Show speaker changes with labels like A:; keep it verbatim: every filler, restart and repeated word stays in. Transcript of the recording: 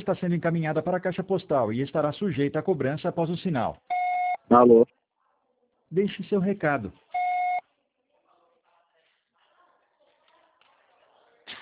A: está sendo encaminhada para a caixa postal e estará sujeita à cobrança após o sinal.
B: Alô?
A: Deixe seu recado.